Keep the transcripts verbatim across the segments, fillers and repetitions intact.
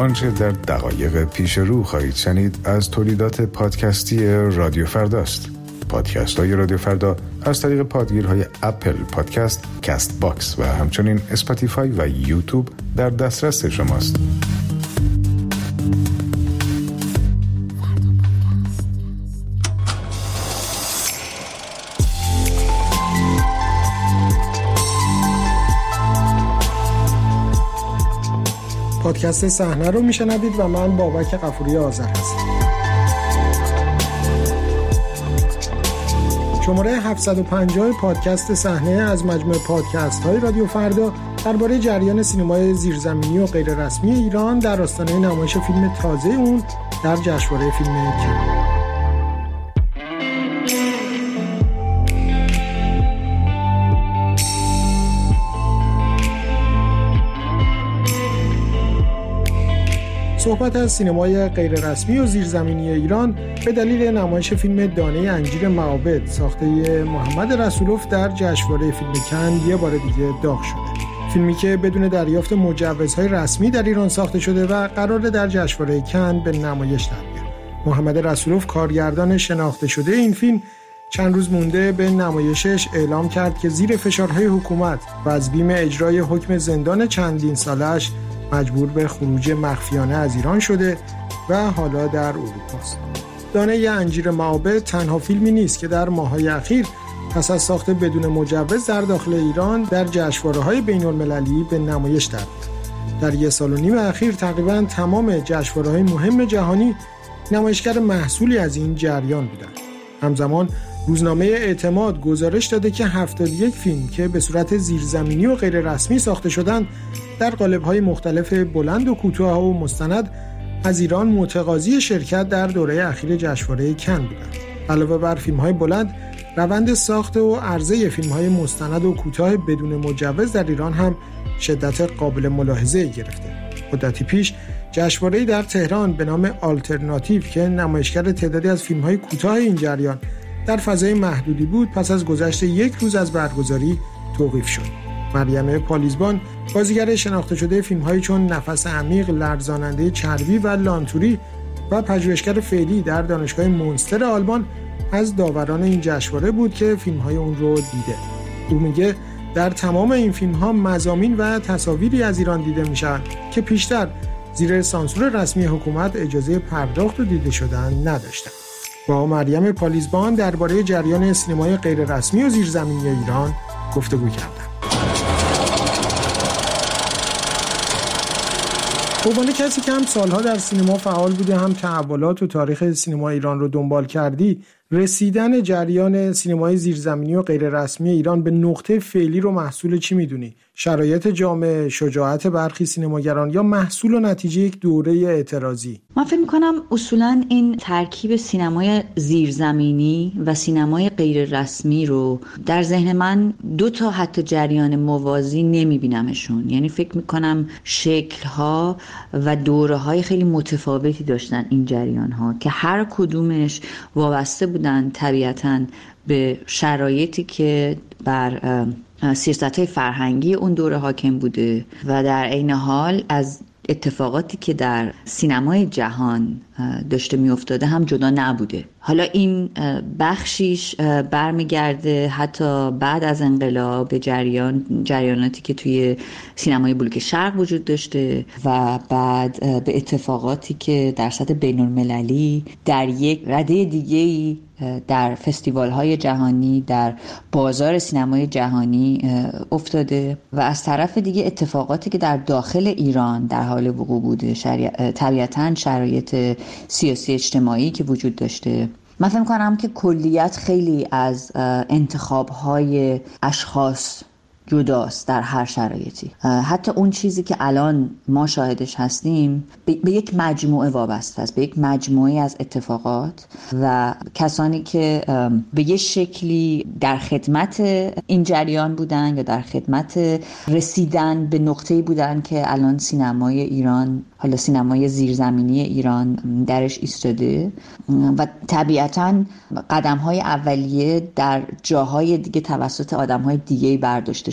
آنچه در دقایق پیش رو خواهید شنید از تولیدات پادکستی رادیو فرداست. پادکست های رادیو فردا از طریق پادگیرهای اپل پادکست، کست باکس و همچنین اسپاتیفای و یوتیوب در دسترس شماست. پادکست صحنه رو میشنوید و من بابک غفوری آذر هستم. شماره هفتصد و پنجاه پادکست صحنه از مجموعه پادکست های رادیو فردا درباره جریان سینمای زیرزمینی و غیر رسمی ایران در آستانه نمایش فیلم تازه اون در جشنواره فیلم کن. صحبت از سینمای غیررسمی و زیرزمینی ایران به دلیل نمایش فیلم دانه انجیر معابد ساخته محمد رسولوف در جشنواره فیلم کن یه بار دیگه داغ شده. فیلمی که بدون دریافت مجوزهای رسمی در ایران ساخته شده و قراره در جشنواره کن به نمایش در بیاد. محمد رسولوف کارگردان شناخته شده این فیلم چند روز مونده به نمایشش اعلام کرد که زیر فشارهای حکومت و از بیم اجرای حکم زندان چندین سالش مجبور به خروج مخفیانه از ایران شده و حالا در اروپاست. دانه انجیر معابد تنها فیلمی نیست که در ماه‌های اخیر پس از ساخت بدون مجوز در داخل ایران در جشنواره‌های بین‌المللی به نمایش در میاد. در یک سال و نیم اخیر تقریباً تمام جشنواره‌های مهم جهانی نمایشگر محصولی از این جریان بودند. همزمان روزنامه اعتماد گزارش داده که هفتاد و یک فیلم که به صورت زیرزمینی و غیر رسمی ساخته شدند در قالب‌های مختلف بلند و کوتاه و مستند از ایران متقاضی شرکت در دوره اخیر جشنواره کن بودند. علاوه بر فیلم‌های بلند، روند ساخت و عرضه فیلم‌های مستند و کوتاه بدون مجوز در ایران هم شدت قابل ملاحظه‌ای گرفته. مدتی پیش جشنواره‌ای در تهران به نام آلترناتیو که نمایشگر تعدادی از فیلم‌های کوتاه این جریان در فضای محدودی بود پس از گذشت یک روز از برگزاری توقیف شد. مریم پالیزبان بازیگر شناخته شده فیلم‌هایی چون نفس عمیق، لرزاننده چربی و لانتوری و پژوهشگر فعلی در دانشگاه مونستر آلمان از داوران این جشنواره بود که فیلم‌های اون رو دیده. او میگه در تمام این فیلم‌ها مضامین و تصاویری از ایران دیده میشن که پیشتر زیر سانسور رسمی حکومت اجازه پرداخت و دیده شدن نداشتند. با مریم پالیزبان درباره جریان سینمای غیررسمی و زیرزمینی ایران گفتگو کردم. به عنوان کسی که هم سالها در سینما فعال بوده، هم تحولات و تاریخ سینما ایران رو دنبال کردی، رسیدن جریان سینمای زیرزمینی و غیررسمی ایران به نقطه فعلی رو محصول چی میدونی؟ شرایط جامعه، شجاعت برخی سینماگران یا محصول و نتیجه یک دوره اعتراضی؟ من فکر می‌کنم اصولاً این ترکیب سینمای زیرزمینی و سینمای غیررسمی رو در ذهن من دو تا حتی جریان موازی نمی‌بینمشون. یعنی فکر می‌کنم شکل‌ها و دوره‌های خیلی متفاوتی داشتن این جریان‌ها که هر کدومش وابسته بودن طبیعتاً به شرایطی که بر سیاست‌های فرهنگی اون دوره حاکم بوده و در عین حال از اتفاقاتی که در سینمای جهان داشته میافتاده هم جدا نبوده. حالا این بخشیش برمیگرده حتی بعد از انقلاب به جریان جریاناتی که توی سینمای بلوک شرق وجود داشته و بعد به اتفاقاتی که در سطح بین‌المللی در یک رده دیگه‌ای در فستیوال‌های جهانی در بازار سینمای جهانی افتاده و از طرف دیگه اتفاقاتی که در داخل ایران در حال وقوع بوده، شری... طبیعتاً شرایط سیاسی اجتماعی که وجود داشته. من فکر می‌کنم که کلیت خیلی از انتخاب‌های اشخاص جداست در هر شرایطی. حتی اون چیزی که الان ما شاهدش هستیم به یک مجموعه وابسته است، به یک مجموعه از اتفاقات و کسانی که به یک شکلی در خدمت این جریان بودن یا در خدمت رسیدن به نقطه‌ای بودن که الان سینمای ایران، حالا سینمای زیرزمینی ایران درش ایستاده و طبیعتاً قدم‌های اولیه در جاهای دیگه توسط آدم‌های دیگه‌ای برداشته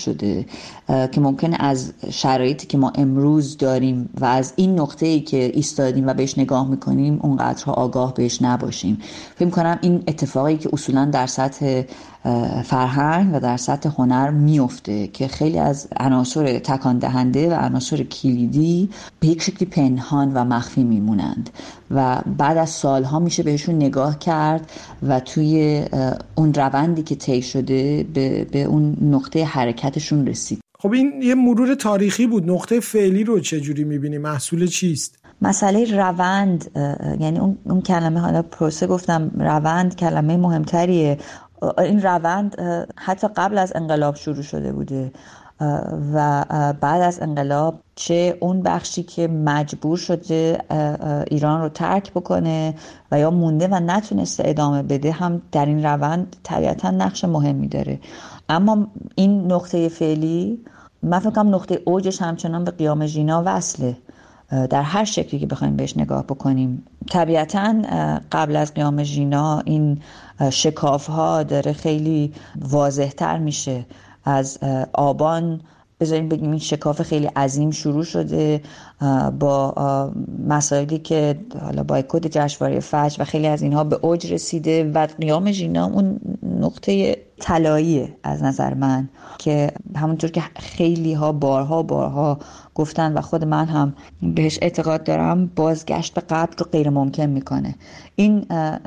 شده که ممکنه از شرایطی که ما امروز داریم و از این نقطه‌ای که ایستادیم و بهش نگاه میکنیم اونقدرها آگاه بهش نباشیم. فکر می‌کنم این اتفاقی که اصولاً در سطح فرهنگ و در سطح هنر میفته که خیلی از عناصر تکان دهنده و عناصر کلیدی به یک شکلی پنهان و مخفی میمونند و بعد از سالها میشه بهشون نگاه کرد و توی اون روندی که طی شده به, به اون نقطه حرکتشون رسید. خب این یه مرور تاریخی بود. نقطه فعلی رو چجوری میبینی؟ محصول چیست؟ مسئله روند، یعنی اون, اون کلمه، حالا پروسه گفتم، روند کلمه مهمتریه. این روند حتی قبل از انقلاب شروع شده بوده و بعد از انقلاب چه اون بخشی که مجبور شده ایران رو ترک بکنه و یا مونده و نتونسته ادامه بده هم در این روند طبیعتا نقش مهمی داره. اما این نقطه فعلی من فکر کنم نقطه اوجش همچنان به قیام ژینا وصله در هر شکلی که بخوایم بهش نگاه بکنیم. طبیعتاً قبل از قیام ژینا این شکاف‌ها داره خیلی واضح‌تر میشه. از آبان بذاریم بگیم این شکاف خیلی عظیم شروع شده با مسائلی که حالا بایکوت جشنواره فجر و خیلی از اینها به اوج رسیده و قیام ژینا اون نقطه طلاییه از نظر من که همونطور که خیلی ها بارها بارها گفتن و خود من هم بهش اعتقاد دارم بازگشت به قبل رو غیر ممکن میکنه. این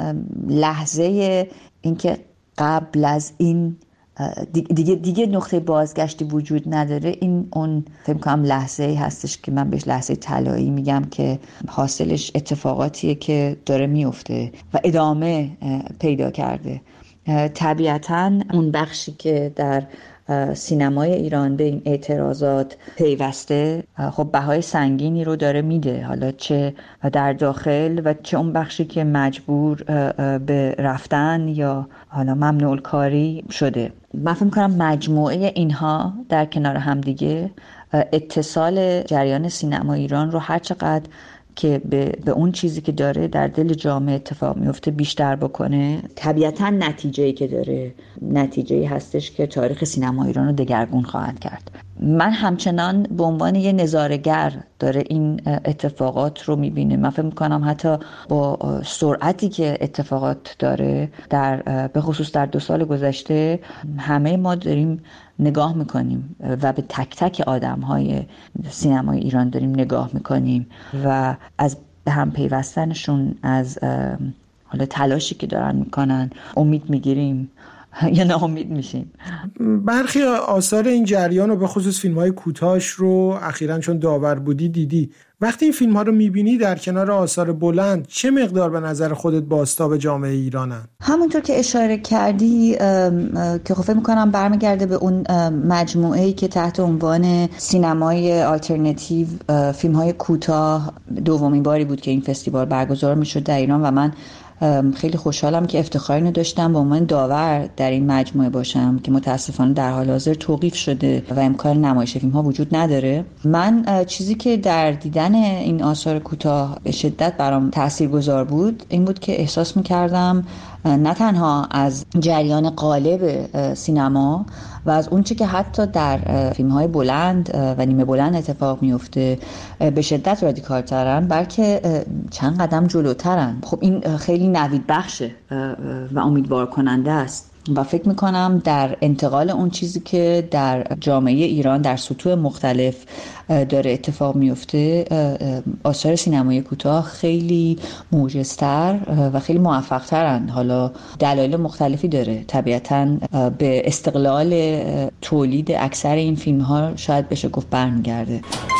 لحظه این که قبل از این دیگه دیگه نقطه بازگشتی وجود نداره، این اون فکر کنم لحظه‌ای هستش که من بهش لحظه طلایی میگم که حاصلش اتفاقاتیه که داره میفته و ادامه پیدا کرده. طبیعتاً اون بخشی که در سینمای ایران به این اعتراضات پیوسته خب بهای سنگینی رو داره میده، حالا چه در داخل و چه اون بخشی که مجبور به رفتن یا حالا ممنوع الکاری شده. من فکر می‌کنم مجموعه اینها در کنار هم دیگه اتصال جریان سینما ایران رو هر چقدر که به, به اون چیزی که داره در دل جامعه اتفاق میفته بیشتر بکنه، طبیعتاً نتیجه‌ای که داره نتیجه‌ای هستش که تاریخ سینما ایران رو دگرگون خواهد کرد. من همچنان به عنوان یه نظاره‌گر داره این اتفاقات رو میبینه. من فکر میکنم حتی با سرعتی که اتفاقات داره در به خصوص در دو سال گذشته همه ما داریم نگاه میکنیم و به تک تک آدم‌های سینمای ایران داریم نگاه میکنیم و از به هم پیوستنشون، از حالا تلاشی که دارن میکنن امید میگیریم یا ناامید میشیم. برخی آثار این جریان و به خصوص فیلم‌های کوتاهش رو اخیراً چون داور بودی دیدی. وقتی این فیلم‌ها رو می‌بینی در کنار آثار بلند چه مقدار به نظر خودت بازتاب جامعه ایرانن؟ همونطور که اشاره کردی که خب فکر می‌کنم برمیگرده به اون مجموعه‌ای که تحت عنوان سینمای آلترناتیو، فیلم‌های کوتاه، دومین باری بود که این فستیوال برگزار می‌شد در ایران و من خیلی خوشحالم که افتخار اینو داشتم به عنوان داور در این مجموعه باشم که متاسفانه در حال حاضر توقیف شده و امکان نمایش فیلم ها وجود نداره. من چیزی که در دیدن این آثار کوتاه به شدت برام تاثیرگذار بود این بود که احساس می‌کردم نه تنها از جریان قالب سینما و از اونچه که حتی در فیلم‌های بلند و نیمه بلند اتفاق میفته به شدت رادیکال ترن، بلکه چند قدم جلوترن. خب این خیلی نوید بخشه و امیدوار کننده است و فکر میکنم در انتقال اون چیزی که در جامعه ایران در سطوح مختلف داره اتفاق میفته آثار سینمایی کوتاه خیلی موجزتر و خیلی موفقترن. حالا دلایل مختلفی داره، طبیعتاً به استقلال تولید اکثر این فیلم ها شاید بشه گفت برمیگرده.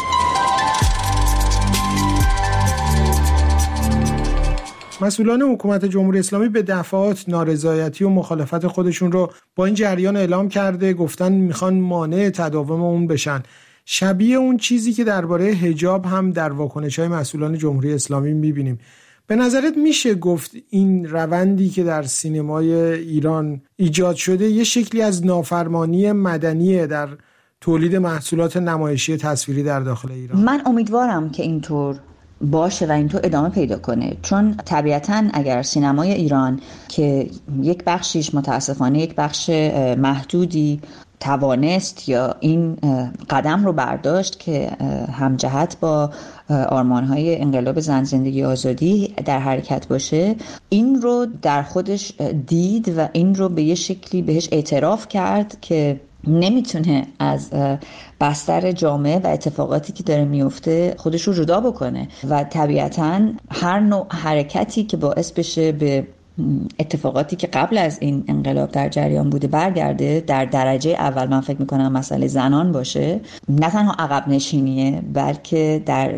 مسئولان حکومت جمهوری اسلامی به دفعات نارضایتی و مخالفت خودشون رو با این جریان اعلام کرده، گفتن میخوان مانع تداوم اون بشن. شبیه اون چیزی که درباره حجاب هم در واکنش‌های مسئولان جمهوری اسلامی میبینیم. به نظرت میشه گفت این روندی که در سینمای ایران ایجاد شده یه شکلی از نافرمانی مدنیه در تولید محصولات نمایشی تصویری در داخل ایران؟ من امیدوارم که اینطور باشه و اینطور ادامه پیدا کنه، چون طبیعتاً اگر سینمای ایران که یک بخشیش متاسفانه یک بخش محدودی توانست یا این قدم رو برداشت که همجهت با آرمان‌های انقلاب زن، زندگی، آزادی در حرکت باشه، این رو در خودش دید و این رو به یه شکلی بهش اعتراف کرد که نمیتونه از بستر جامعه و اتفاقاتی که داره میفته خودش رو جدا بکنه و طبیعتاً هر نوع حرکتی که باعث بشه به اتفاقاتی که قبل از این انقلاب در جریان بوده برگرده، در درجه اول من فکر میکنم مسئله زنان باشه، نه تنها عقب نشینیه بلکه در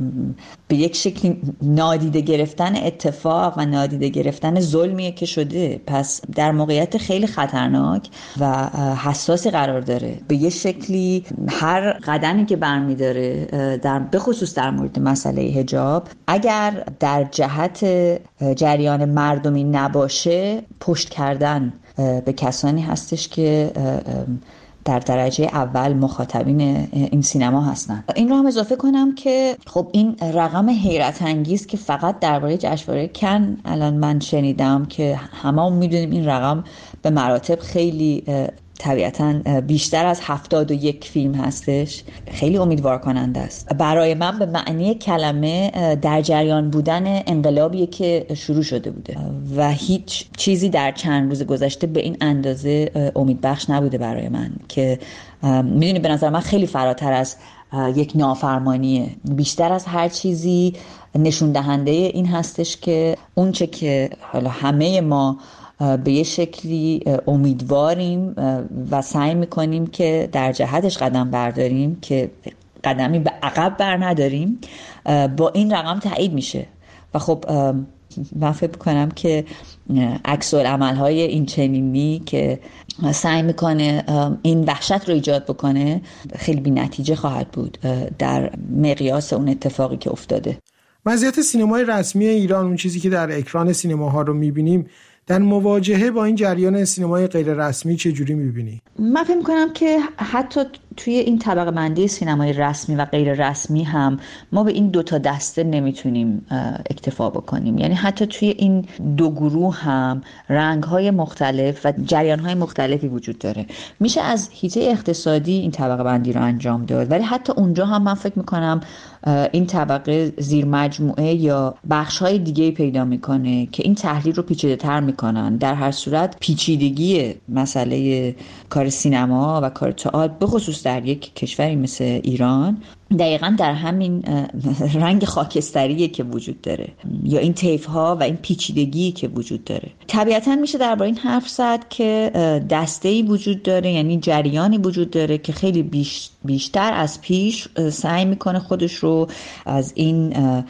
به یک شکل نادیده گرفتن اتفاق و نادیده گرفتن ظلمیه که شده. پس در موقعیت خیلی خطرناک و حساسی قرار داره. به یک شکلی هر قدمی که برمیداره در به خصوص در مورد مسئله حجاب، اگر در جهت جریان مردمی نباشه، پشت کردن به کسانی هستش که در درجه اول مخاطبین این سینما هستن. این رو هم اضافه کنم که خب این رقم حیرت انگیز که فقط درباره جشنواره کن الان من شنیدم که همه میدونیم این رقم به مراتب خیلی طبیعتاً بیشتر از هفتاد و یک فیلم هستش، خیلی امیدوار کننده است. برای من به معنی کلمه در جریان بودن انقلابیه که شروع شده بوده و هیچ چیزی در چند روز گذشته به این اندازه امیدبخش نبوده برای من که میدونی به نظر من خیلی فراتر از یک نافرمانیه، بیشتر از هر چیزی نشون دهنده این هستش که اون چه که حالا همه ما به یه شکلی امیدواریم و سعی میکنیم که در جهتش قدم برداریم که قدمی به عقب بر نداریم، با این رقم تایید میشه. و خب من فکر میکنم که عکس العمل‌های این چنینی که سعی میکنه این وحشت رو ایجاد بکنه خیلی بی نتیجه خواهد بود در مقیاس اون اتفاقی که افتاده. وضعیت سینمای رسمی ایران، اون چیزی که در اکران سینماها رو میبینیم، در مواجهه با این جریان سینمای غیر رسمی چه جوری می‌بینی؟ من فکر می‌کنم که حتی توی این طبقه بندی سینمای رسمی و غیر رسمی هم ما به این دو تا دسته نمیتونیم اکتفا بکنیم. یعنی حتی توی این دو گروه هم رنگ‌های مختلف و جریان‌های مختلفی وجود داره. میشه از حیطه اقتصادی این طبقه بندی رو انجام داد، ولی حتی اونجا هم من فکر می‌کنم این طبقه زیر مجموعه یا بخش‌های دیگه‌ای پیدا می‌کنه که این تحلیل رو پیچیده‌تر می‌کنن. در هر صورت پیچیدگی مسئله کار سینما و کار تئاتر به خصوص در یک کشوری مثل ایران دقیقاً در همین رنگ خاکستریه که وجود داره، یا این طیف‌ها و این پیچیدگی که وجود داره. طبیعتاً میشه درباره این حرف زد که دسته‌ای وجود داره، یعنی جریانی وجود داره که خیلی بیش بیشتر از پیش سعی میکنه خودش رو از این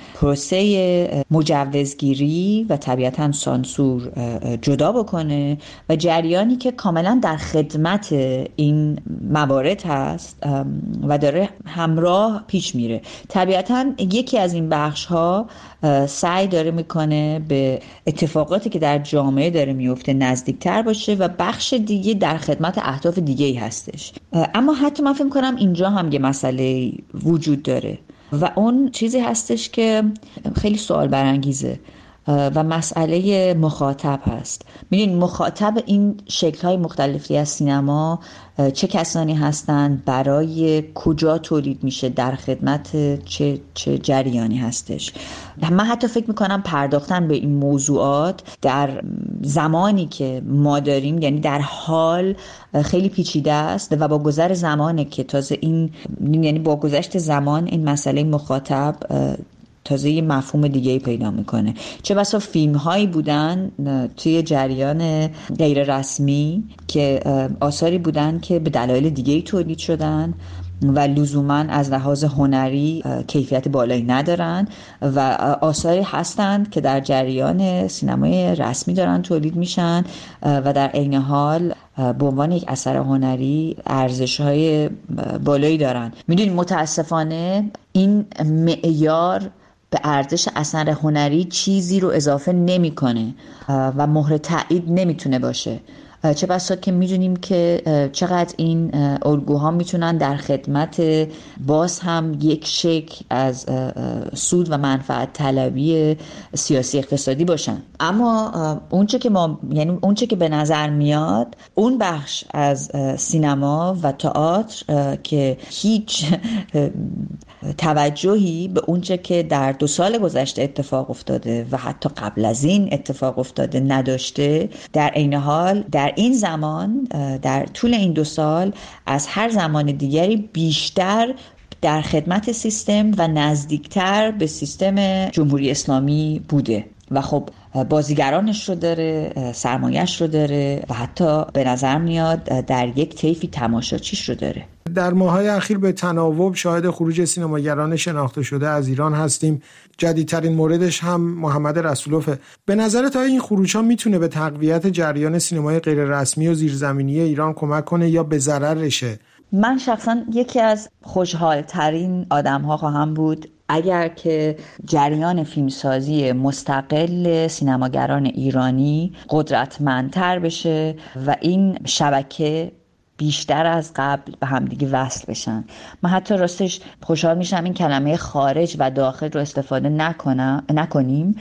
پروسه مجوزگیری و طبیعتاً سانسور جدا بکنه و جریانی که کاملاً در خدمت این موارد هست و داره همراه پیش میره. طبیعتاً یکی از این بخش ها سعی داره میکنه به اتفاقاتی که در جامعه داره میفته نزدیکتر باشه و بخش دیگه در خدمت اهداف دیگه ای هستش. اما حتی من فکر میکنم اینجا هم یه مسئله وجود داره و اون چیزی هستش که خیلی سوال برانگیزه و مسئله مخاطب هست. میدونید مخاطب این شکل‌های مختلفی از سینما چه کسانی هستند، برای کجا تولید میشه، در خدمت چه چه جریانی هستش. من حتی فکر میکنم پرداختن به این موضوعات در زمانی که ما داریم، یعنی در حال، خیلی پیچیده است و با گذر زمانه که تازه این، یعنی با گذشت زمان این مسئله مخاطب تازه یه مفهوم دیگه‌ای پیدا میکنه. چه بسا فیلم هایی بودن توی جریان غیر رسمی که آثاری بودن که به دلایل دیگه‌ای تولید شدن و لزوماً از لحاظ هنری کیفیت بالایی ندارن و آثاری هستند که در جریان سینمای رسمی دارن تولید میشن و در عین حال به عنوان یک اثر هنری ارزش‌های بالایی دارن. میدونید متاسفانه این معیار به ارزش اثر هنری چیزی رو اضافه نمی‌کنه و مهر تایید نمیتونه باشه. چه بسا که میدونیم که چقدر این الگوها میتونن در خدمت باز هم یک شکل از سود و منفعت طلبی سیاسی اقتصادی باشن. اما اونچه که ما یعنی اونچه که به نظر میاد اون بخش از سینما و تئاتر که هیچ توجهی به اونچه که در دو سال گذشته اتفاق افتاده و حتی قبل از این اتفاق افتاده نداشته، در عین حال در این زمان در طول این دو سال از هر زمان دیگری بیشتر در خدمت سیستم و نزدیکتر به سیستم جمهوری اسلامی بوده و خب بازیگرانش رو داره، سرمایه‌اش رو داره و حتی به نظر میاد در یک طیفی تماشاچیش رو داره. در ماه‌های اخیر به تناوب شاهد خروج سینماگران شناخته شده از ایران هستیم. جدیدترین موردش هم محمد رسولوفه. به نظرت آیا این خروج‌ها میتونه به تقویت جریان سینمای غیر رسمی و زیرزمینی ایران کمک کنه یا به ضررشه؟ من شخصا یکی از خوشحال‌ترین آدم‌ها خواهم بود اگر که جریان فیلمسازی مستقل سینماگران ایرانی قدرتمندتر بشه و این شبکه بیشتر از قبل به همدیگه وصل بشن. من حتی راستش خوشحال میشم این کلمه خارج و داخل رو استفاده نکنم نکنیم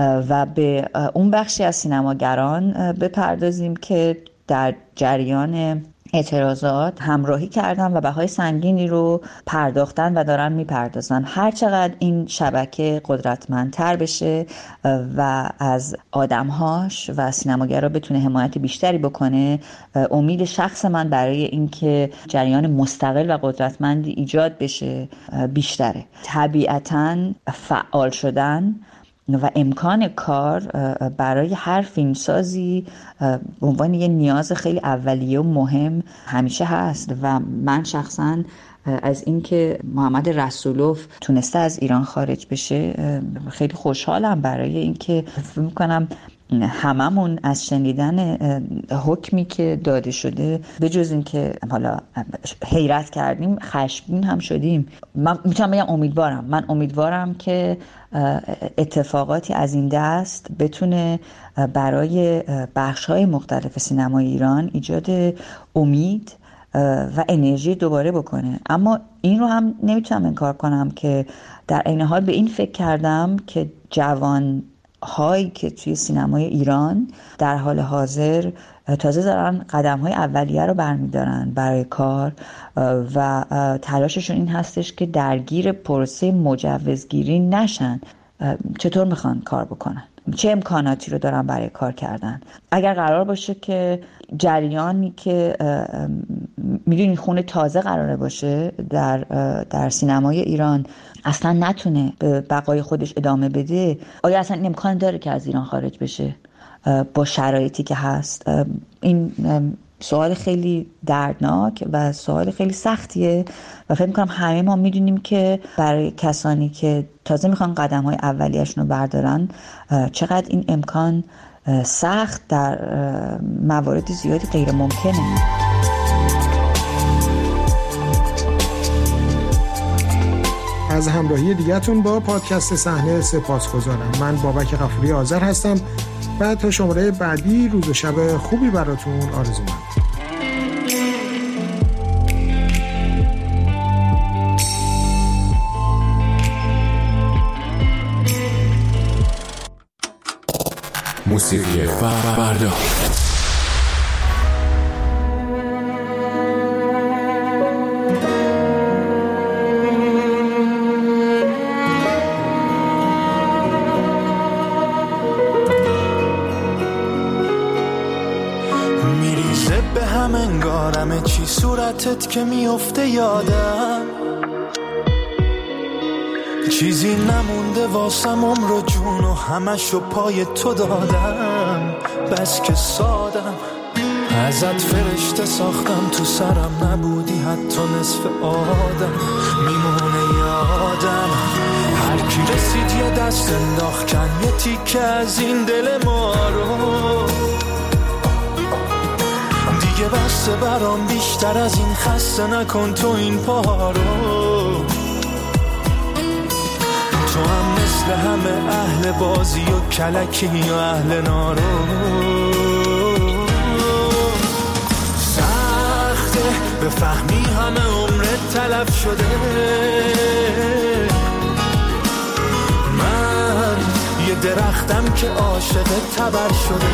و به اون بخشی از سینماگران بپردازیم که در جریان اعتراضات همراهی کردن و بهای سنگینی رو پرداختن و دارن میپردازن. هر چقدر این شبکه قدرتمندتر بشه و از آدمهاش و سینماگرا بتونه حمایت بیشتری بکنه، امید شخص من برای اینکه جریان مستقل و قدرتمندی ایجاد بشه بیشتره. طبیعتاً فعال شدن و امکان کار برای هر فیلمسازی به عنوان یه نیاز خیلی اولیه و مهم همیشه هست و من شخصا از اینکه محمد رسولوف تونسته از ایران خارج بشه خیلی خوشحالم، برای اینکه فکر می‌کنم هممون از شنیدن حکمی که داده شده به جز این که حالا حیرت کردیم خشمگین هم شدیم. من میتونم بگم امیدوارم من امیدوارم که اتفاقاتی از این دست بتونه برای بخش‌های مختلف سینمای ایران ایجاد امید و انرژی دوباره بکنه. اما این رو هم نمیتونم انکار کنم که در عین حال به این فکر کردم که جوان هایی که توی سینمای ایران در حال حاضر تازه دارن قدم های اولیه رو برمیدارن برای کار و تلاششون این هستش که درگیر پروسه مجوزگیری نشن. چطور میخوان کار بکنن؟ چه امکاناتی رو دارن برای کار کردن؟ اگر قرار باشه که جریانی که میدونی خون تازه قراره باشه در در سینمای ایران اصلا نتونه به بقای خودش ادامه بده، آیا اصلا این امکان داره که از ایران خارج بشه با شرایطی که هست؟ این سوال خیلی دردناک و سوال خیلی سختیه و فکر می‌کنم همه ما میدونیم که برای کسانی که تازه میخوان قدم‌های اولیه‌شون رو بردارن چقدر این امکان سخت در موارد زیادی غیر ممکنه. از همراهی دیگه‌تون با پادکست صحنه سپاسگزارم. من بابک غفوری آذر هستم و تا شماره بعدی روز و شب خوبی براتون آرزومندم. موسیقی فردا. میریزه به هم انگارمه چی صورتت که میفته یادم، چیزی نمونده واسم عمر و جون و همشو پای تو دادم. بس که سادم ازت فرشته ساختم، تو سرم نبودی حتی نصف آدم. میمونه یادم هر کی رسید یه دست انداخت کن یه تیکه از این دل ما رو. دیگه بسته برام بیشتر از این خسته نکن تو این پا رو. تو هم مثل همه اهل بازی و کلکی و اهل نارو. بفهمی همه عمرت تلف شده. من یه درختم که عاشق تبر شده.